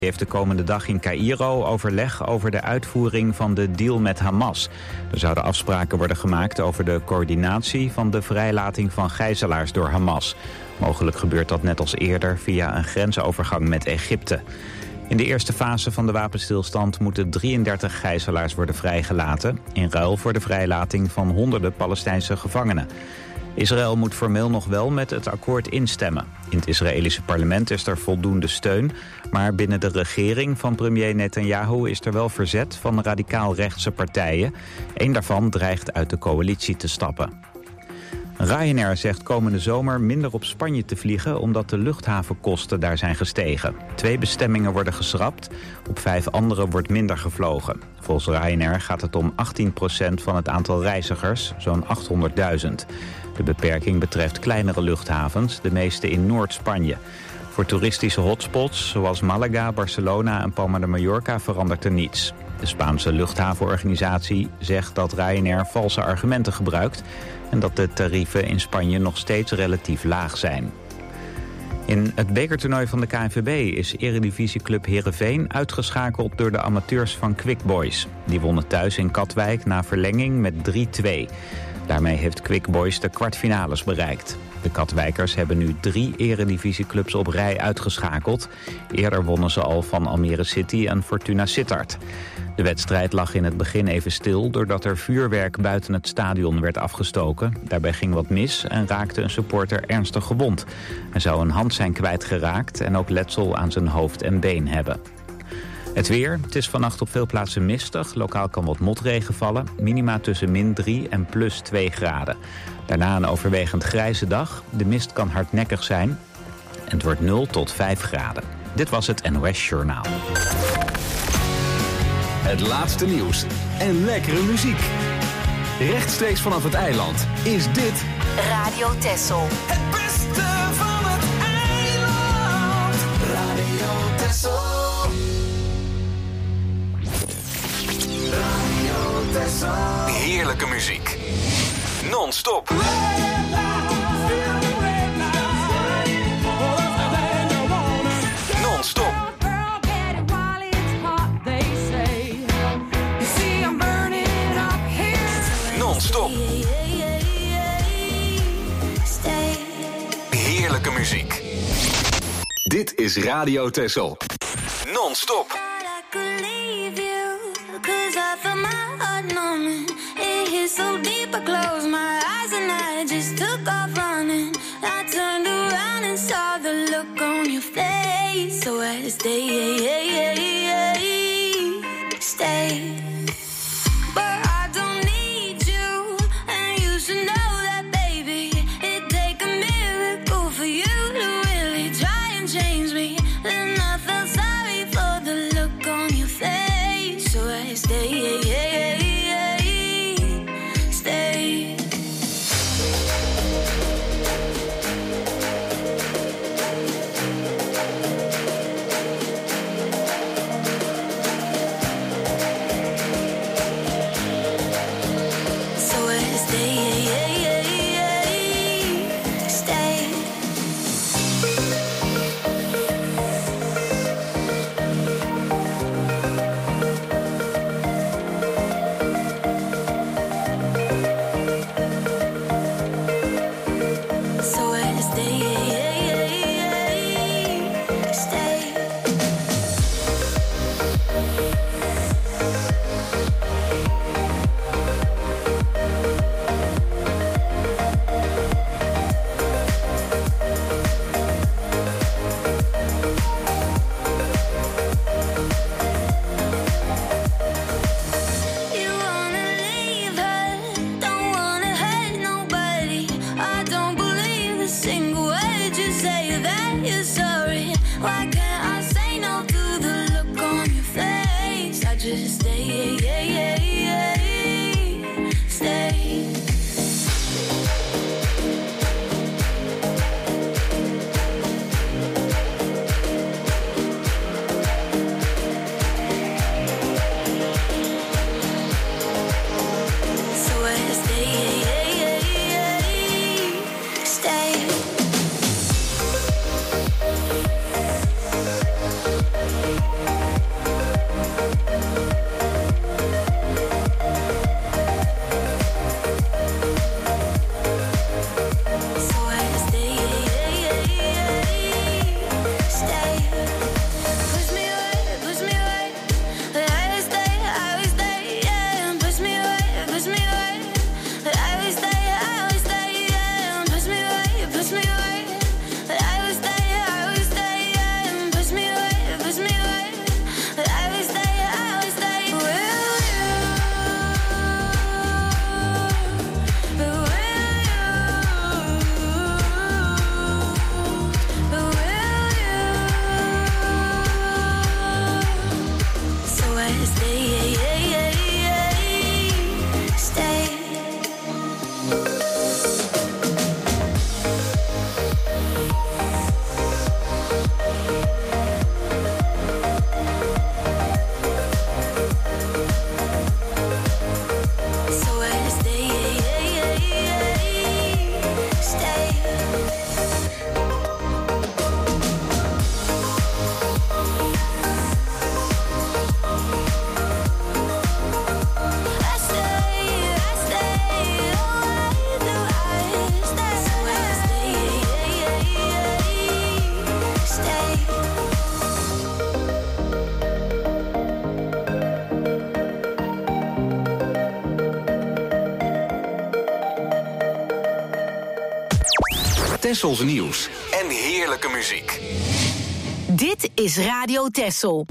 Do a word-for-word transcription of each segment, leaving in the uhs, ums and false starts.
heeft de komende dag in Caïro overleg over de uitvoering van de deal met Hamas. Er zouden afspraken worden gemaakt over de coördinatie van de vrijlating van gijzelaars door Hamas. Mogelijk gebeurt dat net als eerder via een grensovergang met Egypte. In de eerste fase van de wapenstilstand moeten drieëndertig gijzelaars worden vrijgelaten, in ruil voor de vrijlating van honderden Palestijnse gevangenen. Israël moet formeel nog wel met het akkoord instemmen. In het Israëlische parlement is er voldoende steun, maar binnen de regering van premier Netanyahu is er wel verzet van radicaal-rechtse partijen. Eén daarvan dreigt uit de coalitie te stappen. Ryanair zegt komende zomer minder op Spanje te vliegen omdat de luchthavenkosten daar zijn gestegen. Twee bestemmingen worden geschrapt, op vijf andere wordt minder gevlogen. Volgens Ryanair gaat het om achttien procent van het aantal reizigers, zo'n achthonderdduizend. De beperking betreft kleinere luchthavens, de meeste in Noord-Spanje. Voor toeristische hotspots zoals Malaga, Barcelona en Palma de Mallorca verandert er niets. De Spaanse luchthavenorganisatie zegt dat Ryanair valse argumenten gebruikt en dat de tarieven in Spanje nog steeds relatief laag zijn. In het bekertoernooi van de K N V B is eredivisieclub Heerenveen uitgeschakeld door de amateurs van Quick Boys. Die wonnen thuis in Katwijk na verlenging met drie twee. Daarmee heeft Quick Boys de kwartfinales bereikt. De Katwijkers hebben nu drie eredivisieclubs op rij uitgeschakeld. Eerder wonnen ze al van Almere City en Fortuna Sittard. De wedstrijd lag in het begin even stil doordat er vuurwerk buiten het stadion werd afgestoken. Daarbij ging wat mis en raakte een supporter ernstig gewond. Hij zou een hand zijn kwijtgeraakt en ook letsel aan zijn hoofd en been hebben. Het weer. Het is vannacht op veel plaatsen mistig. Lokaal kan wat motregen vallen. Minima tussen min drie en plus twee graden. Daarna een overwegend grijze dag. De mist kan hardnekkig zijn. En het wordt nul tot vijf graden. Dit was het N O S Journaal. Het laatste nieuws en lekkere muziek. Rechtstreeks vanaf het eiland is dit Radio Texel. Het beste van het eiland. Radio Texel. Radio Texel. heerlijke muziek. Non-stop. Non-stop. Non-stop. Heerlijke muziek. Dit is Radio Texel. Non-stop. So deep, I closed my eyes and I just took off running. I turned around and saw the look on your face. So I stay, stay. But I don't need you, and you should know that, baby. It'd take a miracle for you to really try and change me. Then I felt sorry for the look on your face. So I stay, Tessels nieuws en heerlijke muziek. Dit is Radio Tessel.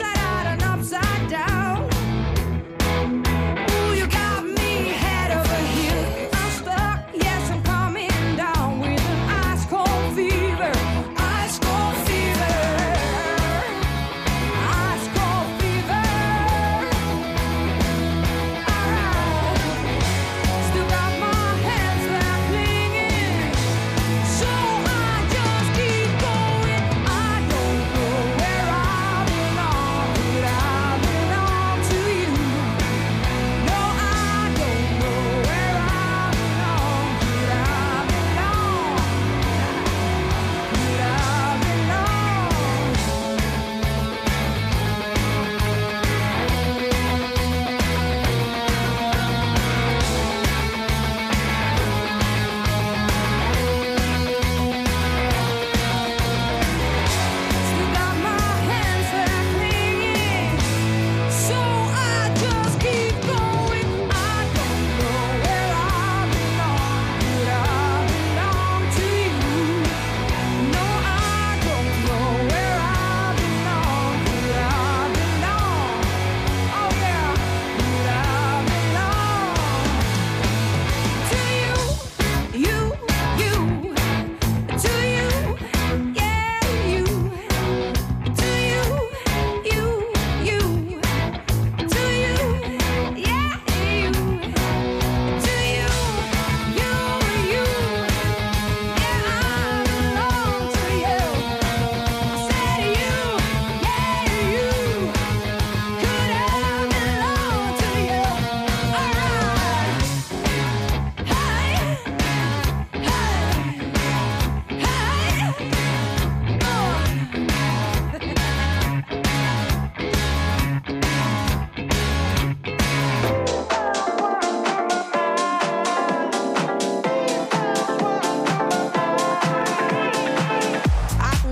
Ooh, you got me head over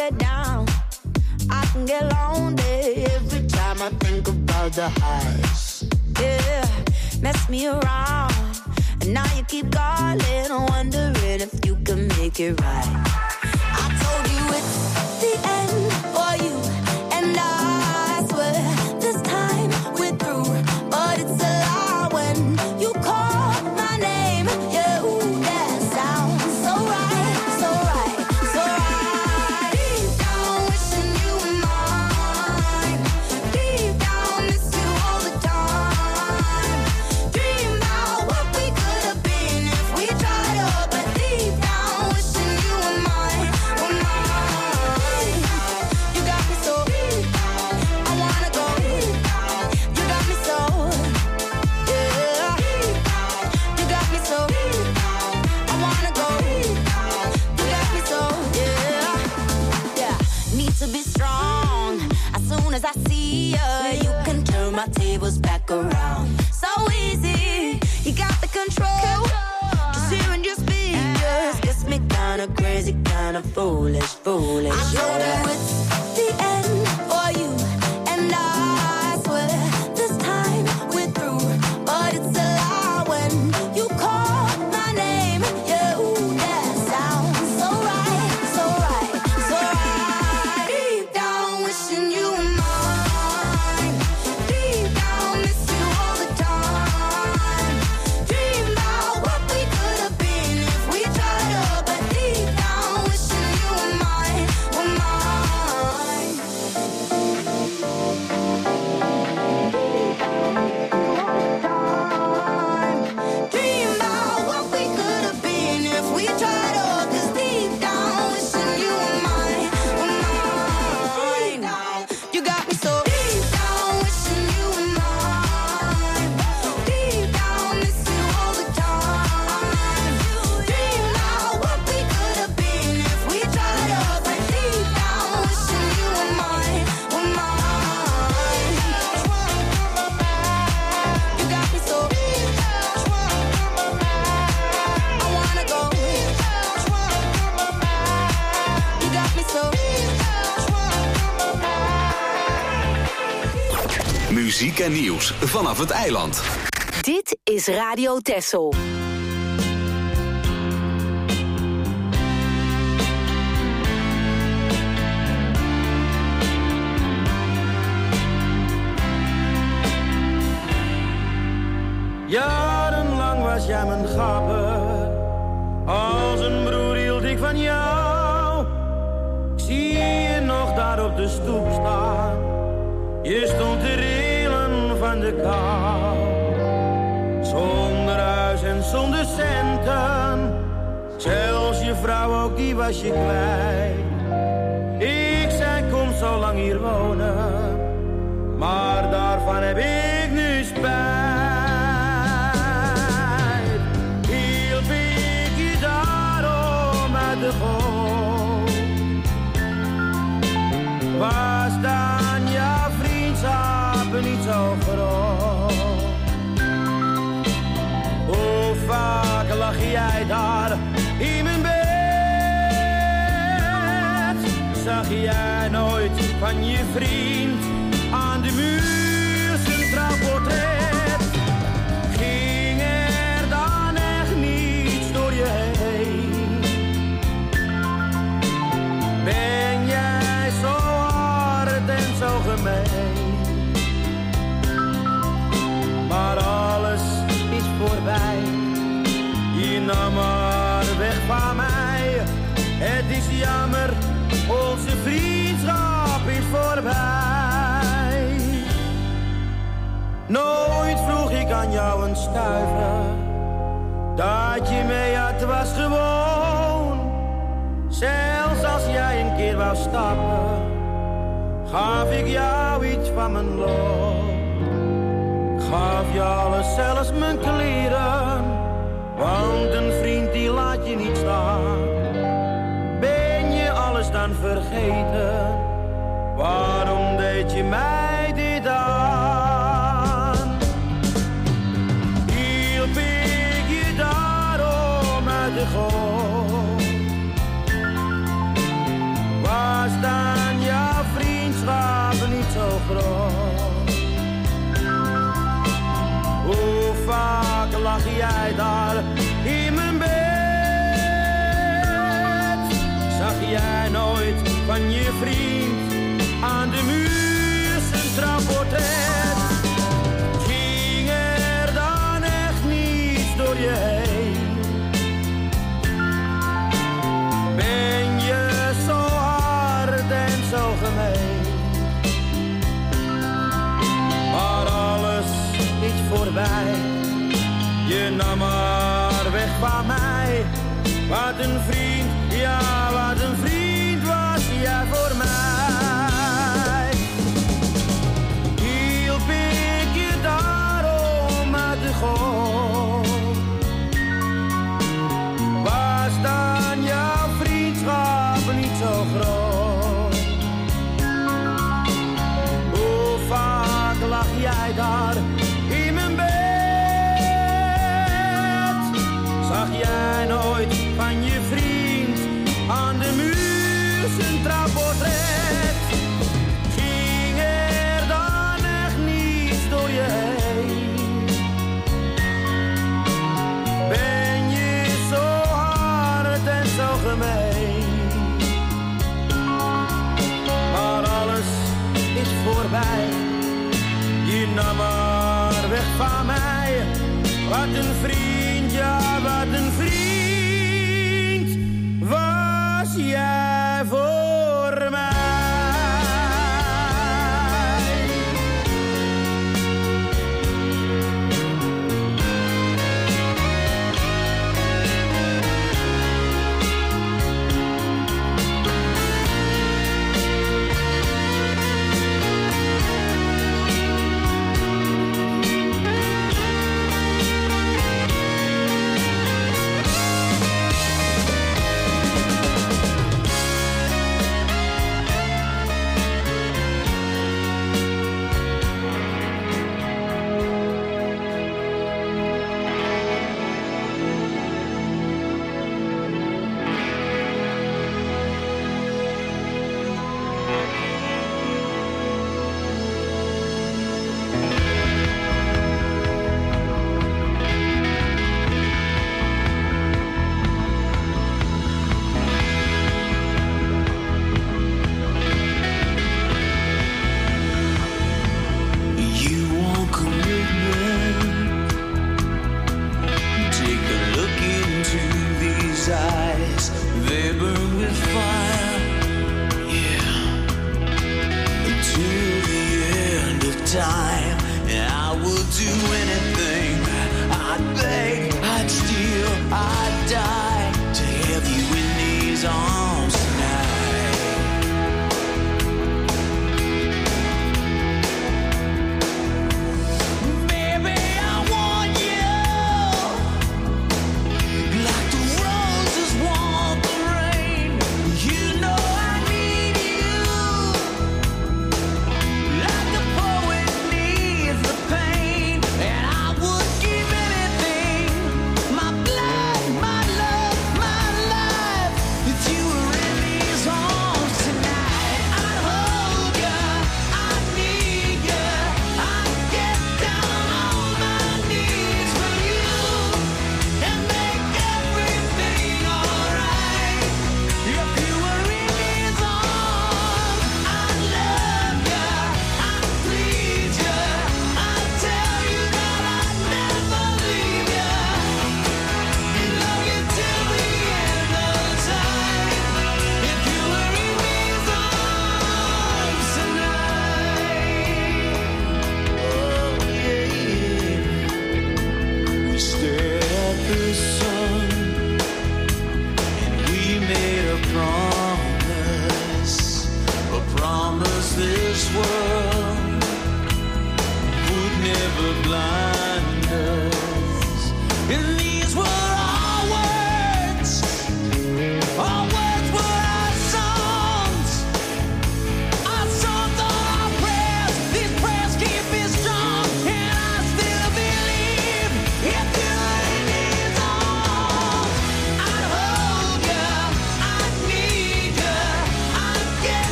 get down, I can get lonely every time I think about the highs. Yeah, mess me around, and now you keep calling, wondering if you can make it right. I told you it's the end for you, and I swear this time we're through, but it's a lie when you call my name. Yeah, ooh, that sounds so right, so right, so right. Deep down wishing you were mine, deep down miss you all the time. Dream about what we could have been if we tried up, but deep down wishing you were mine, were mine. You got me so deep down, I wanna go deep down. You got me so, yeah. You got me so deep down, I wanna go deep down. You got me so, yeah. Yeah, need to be strong. As soon as I see you, you can turn my tables back around. So easy, you got the control. Just hearing your speakers gets me kinda crazy, kinda foolish, foolish. I know that it's the end for you, and I swear this time we're through, but it's a lie when you call my name. Yeah, ooh, that sounds so right, so right, so right. Deep down wishing you were mine, deep down miss you all the time. Dream about what we could have been if we tried up, but deep down wishing you were mine, were mine. Dream about what we could have been if we tried up, 'cause deep down wishing you were mine, were mine. You got me so deep down wishing you were mine, deep down miss you all the time. Dream about what we could have been if we tried up, but deep down wishing you were mine, were mine. You got me so, I wanna go. You got me so. Muziek en nieuws vanaf het eiland. Dit is Radio Texel. Jarenlang was jij mijn gabber, als een broer hield ik van jou. Ik zie je nog daar op de stoep staan, je stond te rillen van de kou. Zonder huis en zonder centen, zelfs je vrouw ook die was je kwijt. Ik zei kom zo lang hier wonen, maar daarvan heb ik nu spijt. Hielp ik je daarom uit de goot, was dan jouw vriendschap niet zo groot? Hoe vaak lag jij daar in mijn bed? Zag jij nooit van je vriend aan de muur zijn trouwportret? Ging er dan echt niets door je heen? Ben jij zo hard en zo gemeen? Maar alles is voorbij, je nam maar weg van mij. Het is jammer, onze vriendschap is voorbij. Nooit vroeg ik aan jou een stuiver, dat je mee had was gewoon. Zelfs als jij een keer wou stappen, gaf ik jou iets van mijn loon. Gaf je alles, zelfs mijn kleren, want een vriend die laat je niet staan. Ben je alles dan vergeten, waarom deed je mij dit aan? Hielp ik je daarom uit de goot, was een vriend, ja wat een vriend was jij voor mij. Hielp ik je daarom uit de goot? Was dan jouw vriendschap niet zo groot? Hoe vaak lag jij daar in mijn bed? Zag jij nooit van je vriend aan de muur zijn trouwportret? Ging er dan echt niets door je heen? Ben je zo hard en zo gemeen? Maar alles is voorbij, je nam maar weg van mij. Wat een vriend, ja wat een vriend was jij voor mij.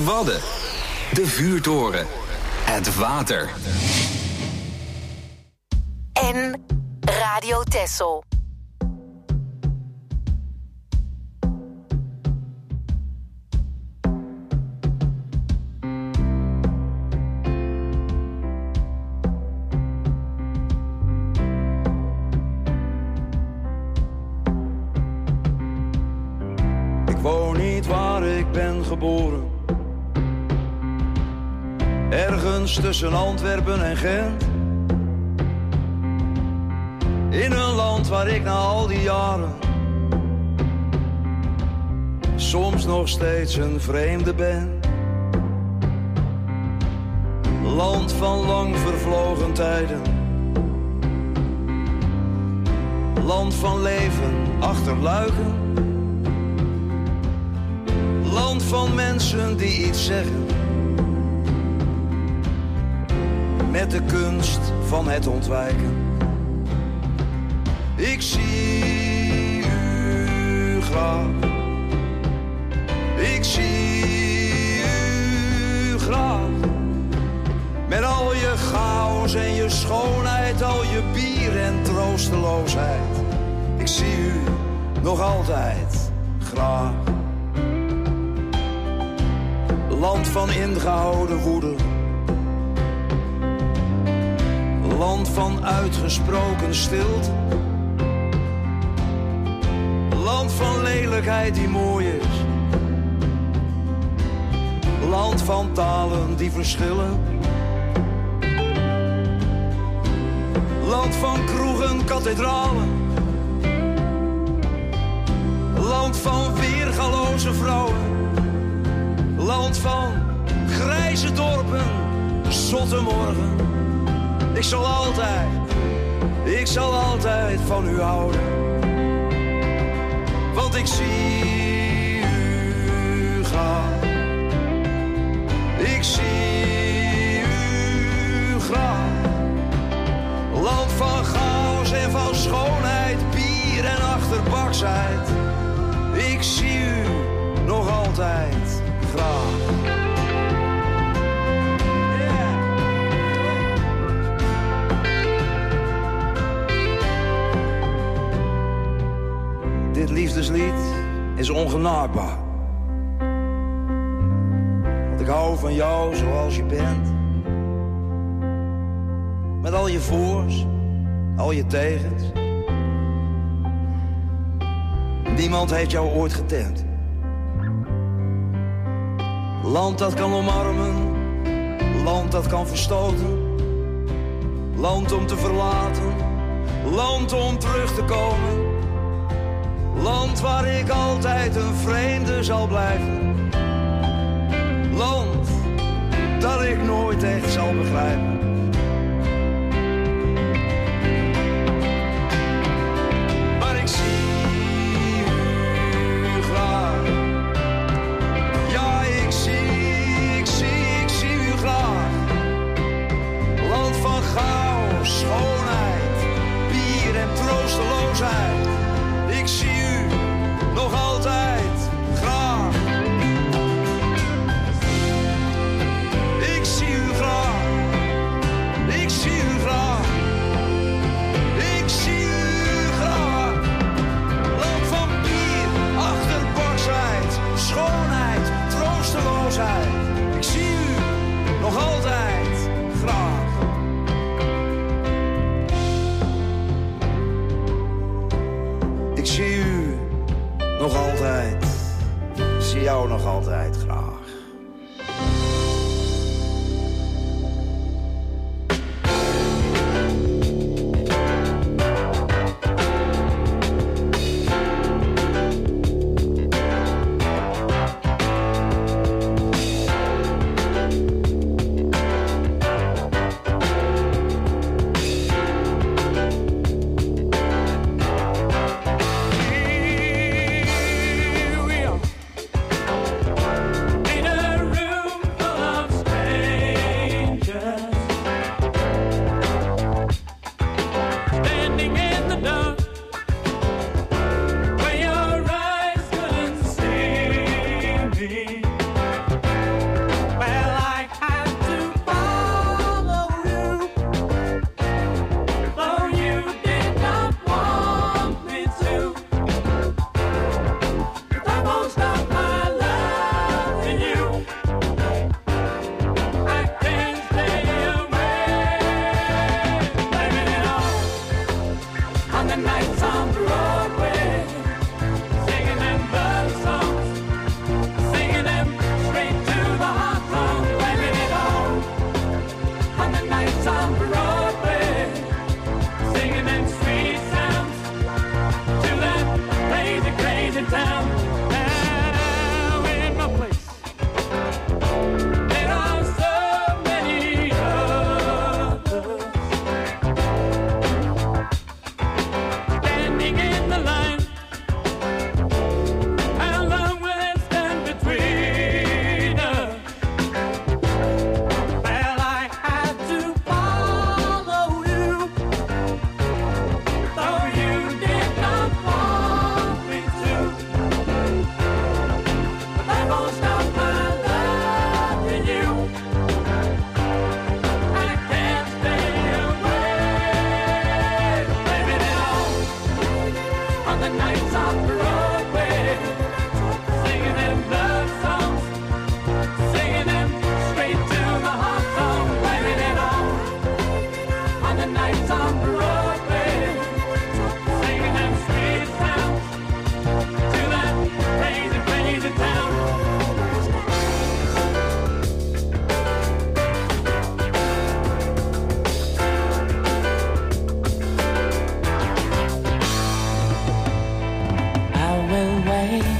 Wadden, de vuurtoren, het water. En Radio Texel. Ik woon niet waar ik ben geboren. Ergens tussen Antwerpen en Gent. In een land waar ik na al die jaren soms nog steeds een vreemde ben. Land van lang vervlogen tijden. Land van leven achter luiken. Land van mensen die iets zeggen. Met de kunst van het ontwijken. Ik zie u graag. Ik zie u graag. Met al je chaos en je schoonheid, al je bier en troosteloosheid. Ik zie u nog altijd graag. Land van ingehouden woede. Land van uitgesproken stilte. Land van lelijkheid die mooi is. Land van talen die verschillen. Land van kroegen, kathedralen. Land van weergaloze vrouwen. Land van grijze dorpen, zotte morgen. Ik zal altijd, ik zal altijd van u houden. Want ik zie u graag. Ik zie u graag. Land van chaos en van schoonheid, bier en achterbaksheid. Ik zie u nog altijd graag. Dit liefdeslied is ongenaakbaar. Want ik hou van jou zoals je bent. Met al je voors, al je tegens. Niemand heeft jou ooit getemd. Land dat kan omarmen, land dat kan verstoten. Land om te verlaten, land om terug te komen. Land waar ik altijd een vreemde zal blijven. Land dat ik nooit echt zal begrijpen. Maar ik zie u graag. Ja, ik zie, ik zie, ik zie u graag. Land van chaos, schoonheid, bier en troosteloosheid. Ik zie u nog altijd graag. Ik zie u graag. Ik zie u graag. Ik zie u graag. Land van bier, achterbaksheid, schoonheid, troosteloosheid. Ik zie u nog altijd graag. Ik zie u nog altijd, ik zie jou nog altijd graag. on Broadway, singing them sweet sounds to that crazy, crazy town. Now in my place, there are so many others standing in the line. How long will it stand between us? Well, I had to follow you, though you did not want me to. But that won't stop my loving you. I can't stay away, blaming it all on the nights on Broadway, singing them love songs, singing them straight to the heart song, blaming it all on the nights on Broadway, singing them sweet sounds to that crazy, crazy town. I will wait.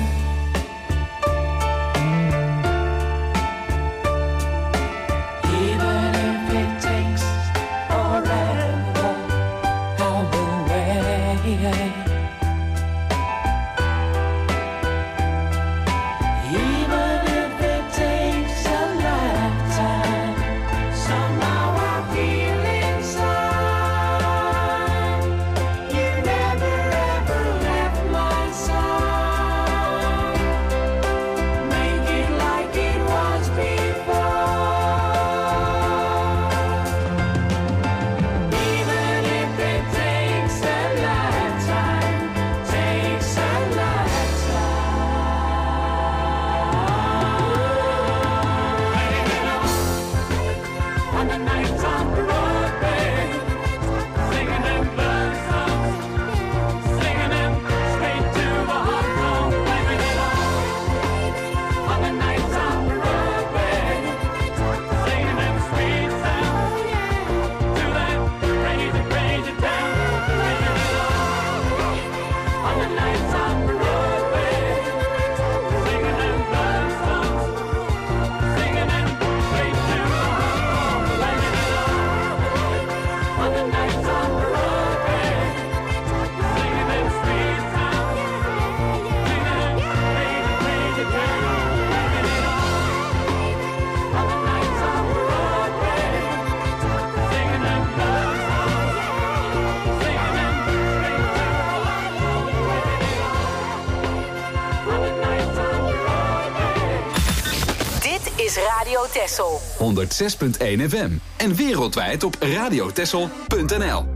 Even if it takes forever, I will wait. Even if it takes a lifetime, somehow I feel inside you never ever left my side. Make it like it was before. Even if it takes a lifetime, takes a lifetime. On the nights on Broadway, singing them love songs, singing them straight to the heart song, blaming it all on the nights on Broadway, singing them sweet sounds to that crazy, crazy town, blaming it all on the nights on Broadway, singing them love songs, singing them straight to the heart song, blaming it all on the nights on Broadway, singing them sweet sounds, singing them crazy, crazy town, blaming it all on the nights on Broadway, singing them love songs, singing them straight to the heart song, blaming it all on the nights on Broadway. Dit is Radio Texel. honderd zes punt één F M en wereldwijd op radiotessel punt n l.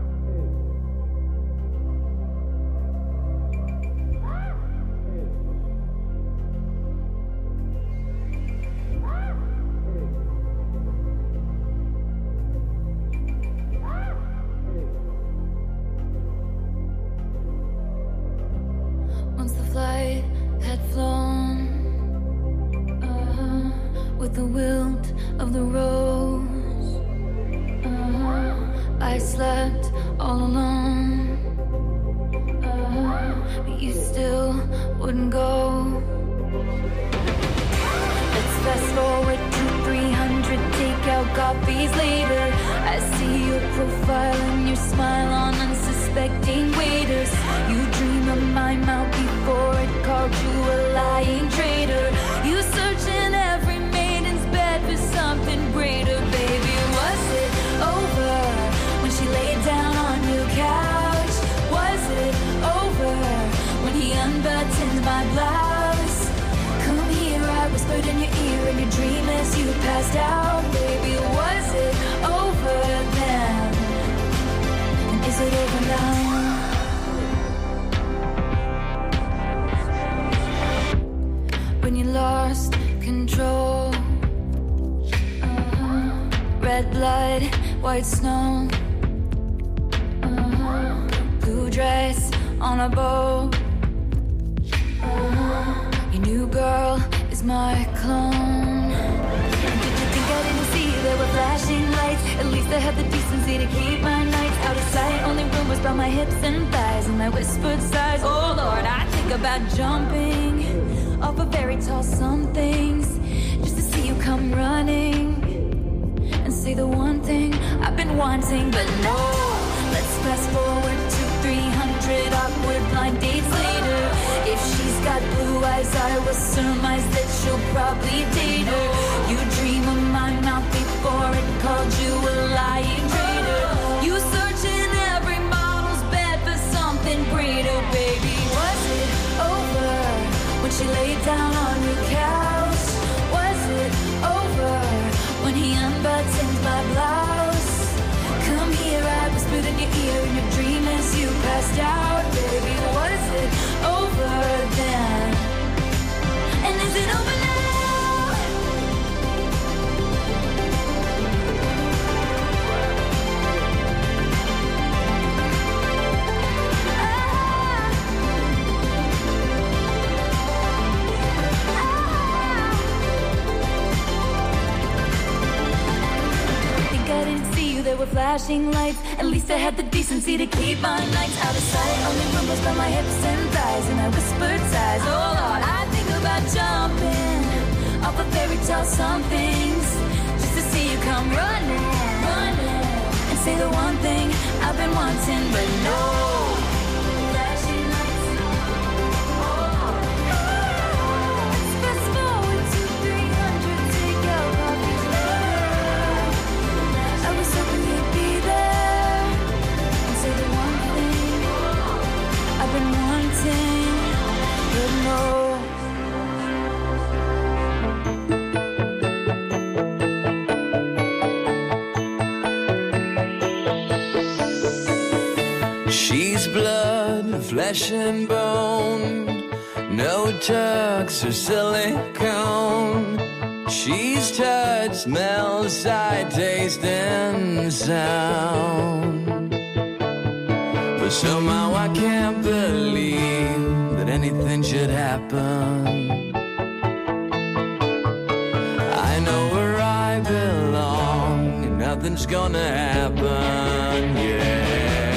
Once the flight had flown, uh-huh, with the wilt of the rose, uh-huh, I slept all alone, uh-huh, but you still wouldn't go. Let's fast forward to three hundred takeout copies later. I see your profile and your smile on unsuspecting waiters. You dream of my mouth before it called you a lying traitor. You search in every maiden's bed for something greater. Baby, was it over when she laid down on your couch? Was it over when he unbuttoned my blouse? Come here, I whispered in your ear in your dream as you passed out. Baby, was it over then? And is it over now? When you lost control, uh-huh, red blood, white snow, uh-huh, blue dress on a boat, uh-huh, your new girl is my clone. Did you think I didn't see there were flashing lights At least I had the decency to keep my nights out of sight. Only rumors about my hips and thighs and my whispered sighs. Oh Lord, I think about jumping off a very tall somethings just to see you come running and say the one thing I've been wanting. But no, let's fast forward to three hundred awkward blind dates later. If she's got blue eyes, I will surmise that she'll probably date her. You dream of my mouth before it called you a lying traitor. You search in every model's bed for something greater. Baby, was it over when she laid down on your couch? Was it over when he unbuttoned my blouse? Come here, I whispered in your ear in your dream as you passed out. Baby, was it over then? And is it over now? I didn't see you, there were flashing lights. At least I had the decency to keep my nights out of sight. Only rumors about my hips and thighs and my whispered sighs. Oh Lord, I think about jumping off a fairy tale somethings just to see you come running, running and say the one thing I've been wanting. But no flashing lights. Oh, let's fast forward to three hundred, take out coffee. I was hoping you'd be there and say the one thing I've been wanting, but no. She's blood, flesh and bone, no tucks or silicone. She's touch, smell, sight, taste, and sound. But somehow I can't believe that anything should happen. I know where I belong, and nothing's gonna happen, yeah.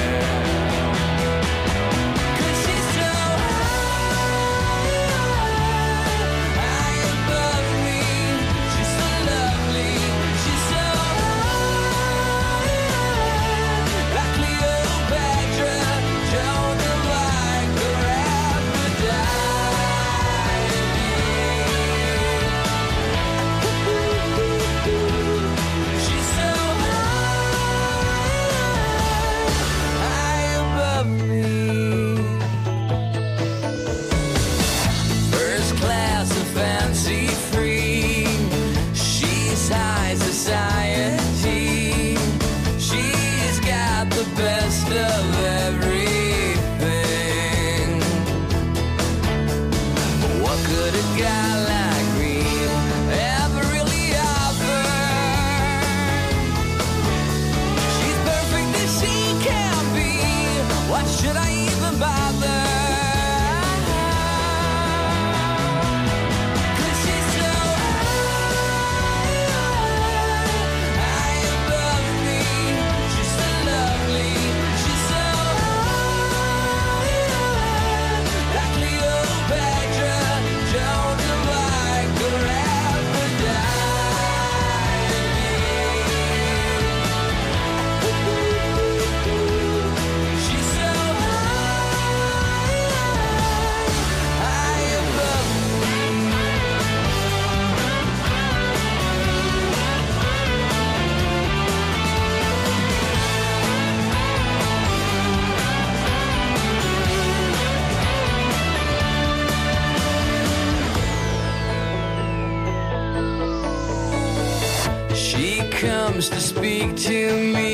Comes to speak to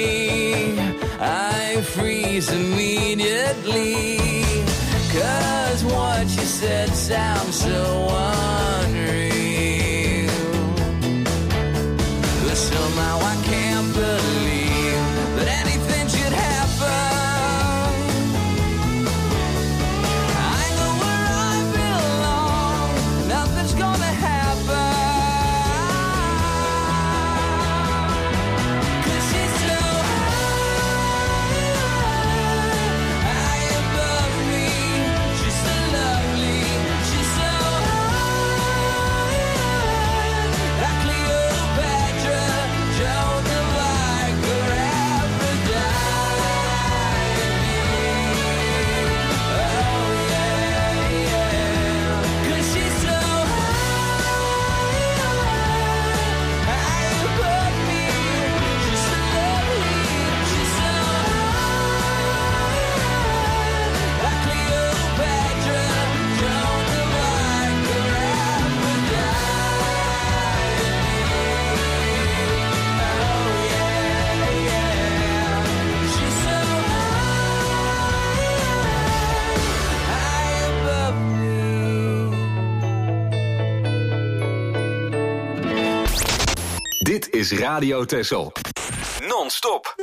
me, I freeze immediately, 'cause what you said sounds so unreal. But somehow I can't believe that anything should happen. I know where I belong, nothing's gonna happen. 'Cause is Radio Texel. Non-stop.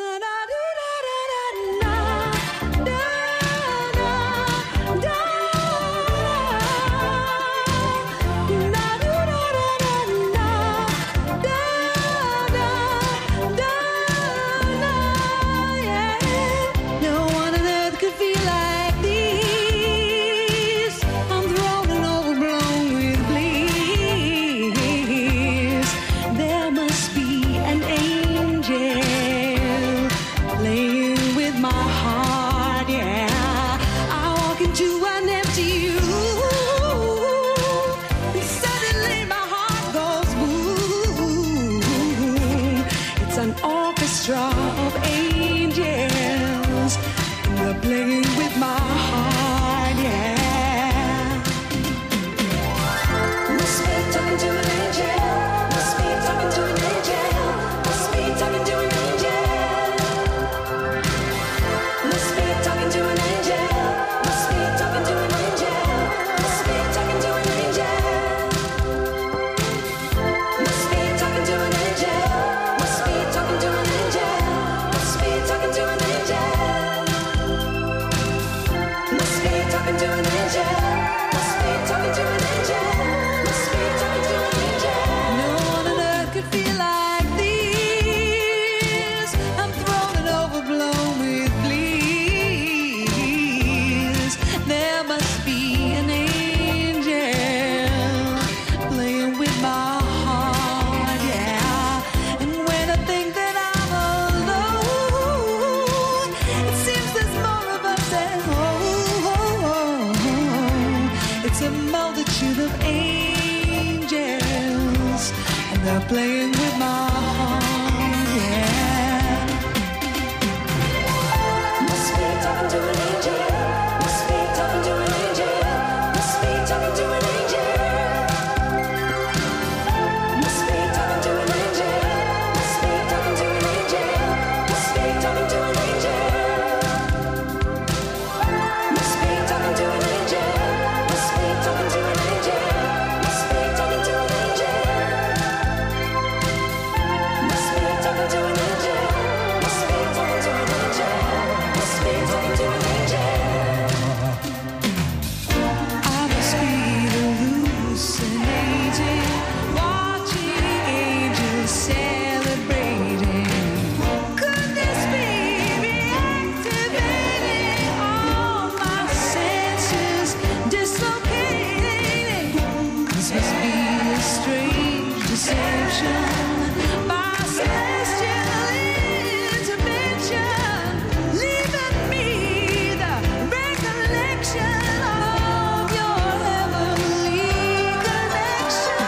Of angels, and they're playing with my heart, yeah. Must be talking to an angel. Must be talking to an angel. Must be talking to an angel. Must be talking to an angel. Must be talking to an angel. Must be talking to an angel. Must be talking to an angel. Must be talking to an angel. Talking to an angel. Must be talking to an angel. Must be talking to an angel. Must be talking to an angel. No one on earth could feel like this. I'm thrown and overblown with bliss. There must be an angel playing with my heart, yeah. And when I think that I'm alone, there's more of us at home. It's a multitude of angels, and they're playing with my heart, yeah. Must be talking to an angel. Must be talking to an angel. Must be talking to an angel. Must be talking to an angel. Must be talking to an angel. Must be talking to an angel. Must be talking to an angel. Must be talking to an angel. Must be talking to an angel. Must be talking to an angel. Must be talking to an angel. Must be talking to an angel. I must be hallucinating, watching angels celebrating. Could this be reactivating all my senses, dislocating? This must be a strange deception by celestial intervention, leaving me the recollection of your heavenly connection.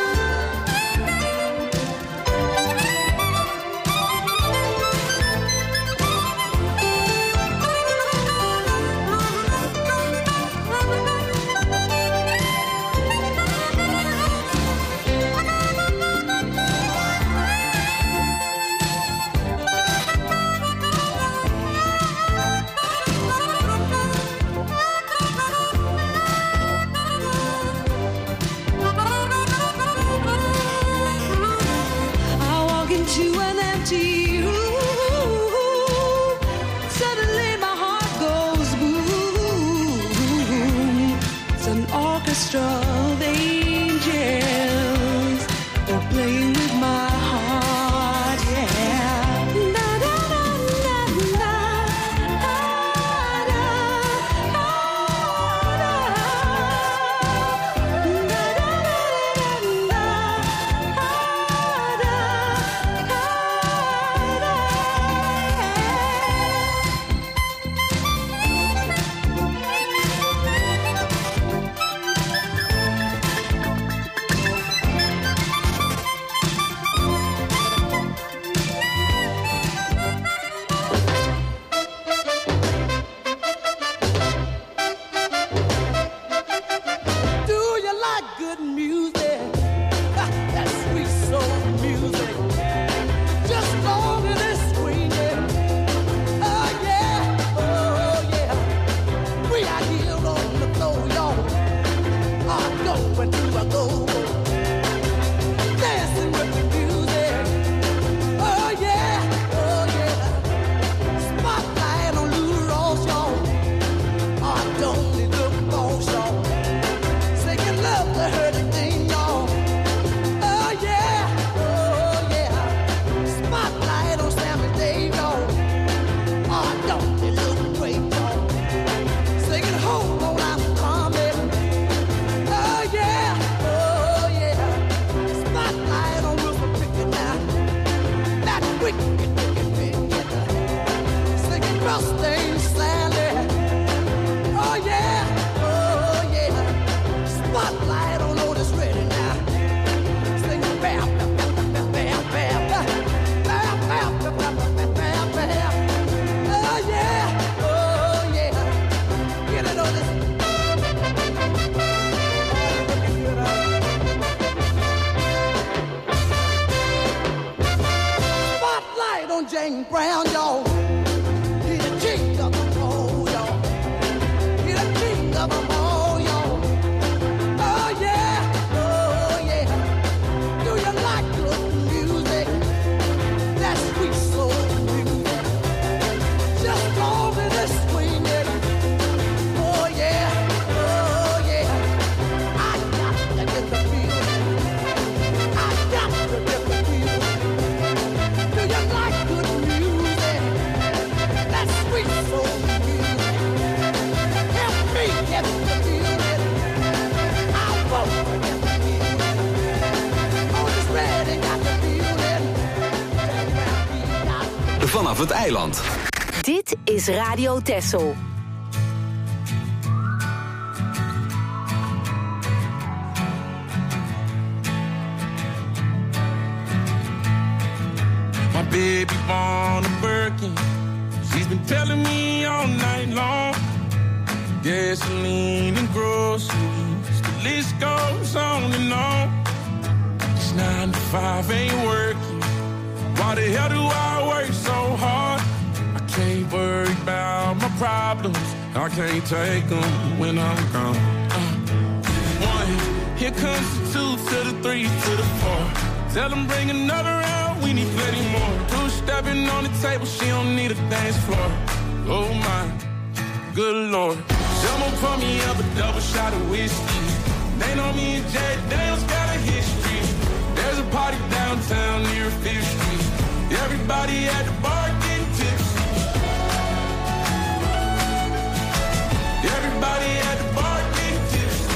I walk into an empty room. Suddenly my heart goes boom. It's an orchestra of angels. They're playing with my heart, yeah. Da, da, da, da, da, da, da, da, Mustang Sally. Oh yeah, oh yeah. Spotlight on Otis Redding now. Sing bam, bam, bam, bam, bam, bam, bam, bam, bam, bam, bam, bam. Oh yeah, oh yeah. Get it, Otis. Spotlight on James Brown, y'all. He's the king of them all, y'all. He's the king of them all, y'all. Oh yeah, oh yeah. Do you like good music? That sweet soul music. Just call me this swing it. Oh yeah, oh yeah. I got to get the feeling. I got to get the feeling. Do you like good music? That sweet soul music. Help me get the feeling. I won't forget the feeling. Otis Redding got the feeling. James Brown, he got the Vanaf het eiland. Dit is Radio Texel. My baby born a Birkin. She's been telling me all night long. Gasoline and groceries, the list goes on and on. This nine to five ain't working. Why the hell do I work so hard? I can't worry about my problems. I can't take them when I'm gone. Uh, one, here comes the two to the three to the four. Tell them bring another round, we need plenty more. Two stepping on the table, she don't need a dance floor. Oh my, good lord. Someone pour me up a double shot of whiskey. They know me and Jay Daniels got a history. There's a party downtown near Fifth Street. Everybody at the bar getting tipsy. Everybody at the bar getting tipsy.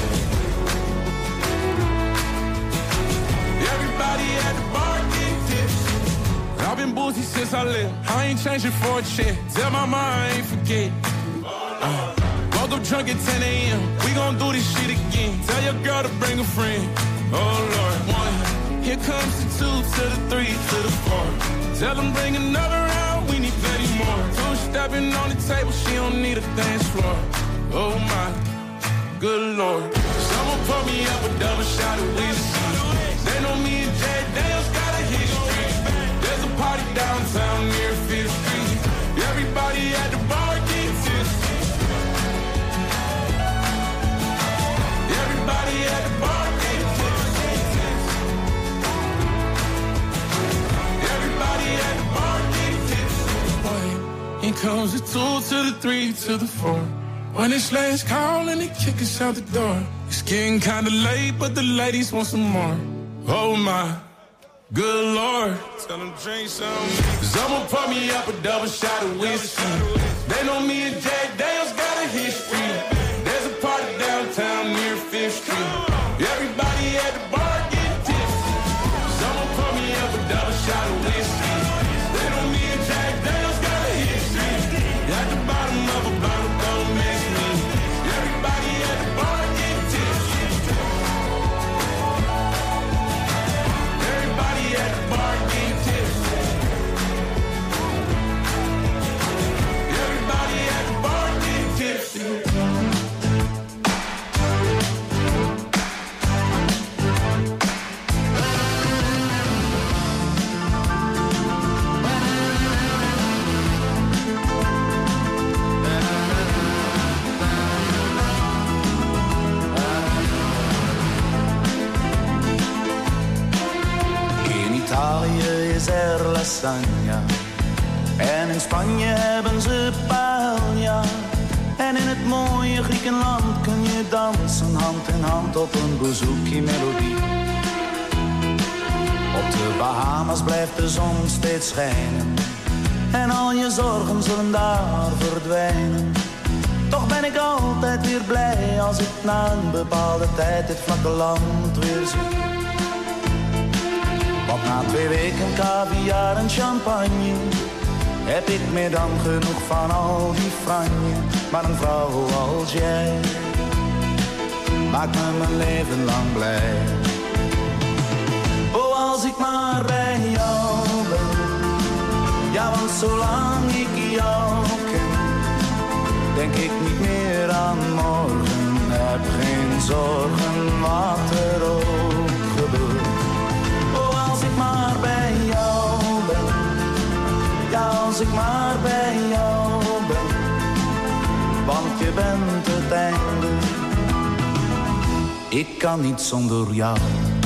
Everybody at the bar getting tipsy. I've been boozy since I left. I ain't changing for a check. Tell my mom I ain't forget. Uh, woke up drunk at ten a.m. We gon' do this shit again. Tell your girl to bring a friend. Oh Lord, one. Here comes the two to the three to the four. Tell them bring another round, we need plenty more. Two stepping on the table, she don't need a dance floor. Oh my, good lord. Someone pour me up a double shot of whiskey. They know me and Jay Daniels got a history. There's a party downtown near Fifth Street. Everybody at the bar getting tipsy. Everybody at the bar getting tipsy. Everybody at the bar getting tipsy. Boy, here comes the two to the three to the four. When it's last call and they kick us out the door. It's getting kinda late, but the ladies want some more. Oh my, good lord. Tell them drink some. Someone pour me up a double shot of whiskey. They know me and Jay Daniels got a history. There's a party downtown near Fifth Street. Everybody at the bar getting tipsy. Someone pour me up a double shot of whiskey. They know me and Jay Daniels got a history. At the bottom of a bottle, don't miss me. Everybody at the bar getting tipsy. Everybody at the bar getting tipsy. Everybody at the bar getting tipsy. Is er lasagna en in Spanje hebben ze paella. En in het mooie Griekenland kun je dansen hand in hand op een bouzouki-melodie. Op de Bahamas blijft de zon steeds schijnen en al je zorgen zullen daar verdwijnen. Toch ben ik altijd weer blij als ik na een bepaalde tijd dit vlakke land weer zie. Want na twee weken caviar en champagne heb ik meer dan genoeg van al die franje. Maar een vrouw als jij maakt me mijn leven lang blij. Oh, als ik maar bij jou ben. Ja, want zolang ik jou ken, denk ik niet meer aan morgen. Heb geen zorgen wat er ook gebeurt. Oh, als ik maar bij jou ben. Ja, als ik maar bij jou ben. Want je bent het einde. Ik kan niet zonder jou.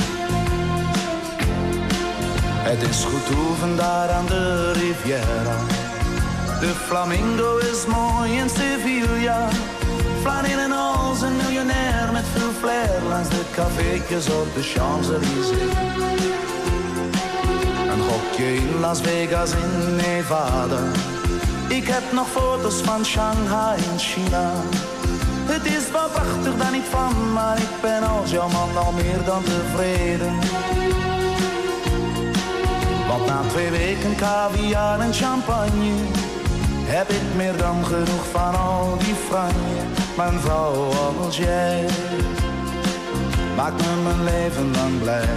Het is goed oefen daar aan de Riviera. De flamingo is mooi in Sevilla. Flanellen als een miljonair met veel flair langs de caféetjes op de Champs-Élysées. Een hokje in Las Vegas in Nevada. Ik heb nog foto's van Shanghai in China. Het is wel prachtig, daar niet van, maar ik ben als jouw man al meer dan tevreden. Want na twee weken caviar en champagne heb ik meer dan genoeg van al die franje. Maar een vrouw als jij maakt me mijn leven lang blij.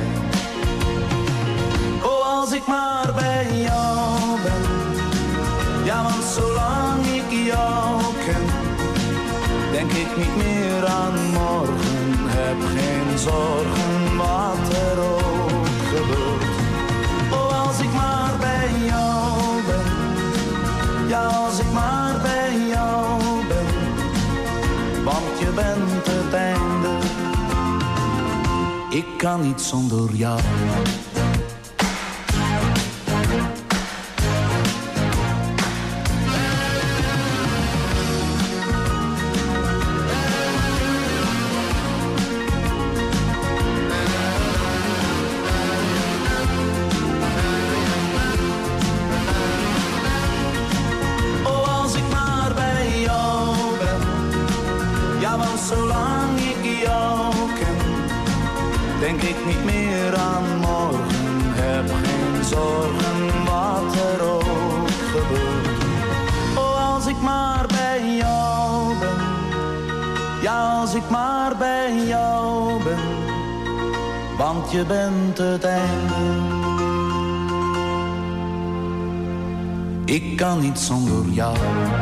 Oh, als ik maar bij jou ben. Ja, want zolang ik jou ken, denk ik niet meer aan morgen. Heb geen zorgen wat er ook gebeurt. Oh, als ik maar bij jou ben. Ja, als ik maar bij jou ben. Want je bent het einde. Ik kan niet zonder jou. Zolang ik jou ken, denk ik niet meer aan morgen. Heb geen zorgen wat er ook gebeurt. Oh, als ik maar bij jou ben. Ja, als ik maar bij jou ben. Want je bent het einde. Ik kan niet zonder jou.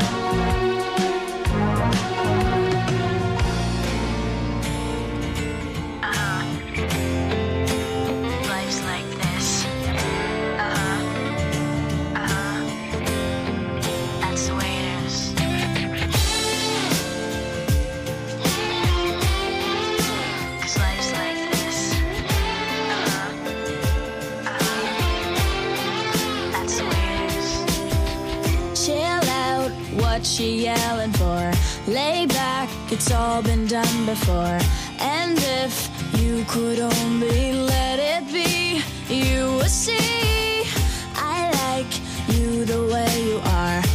She yelling for? Lay back, it's all been done before. And if you could only let it be, you would see I like you the way you are.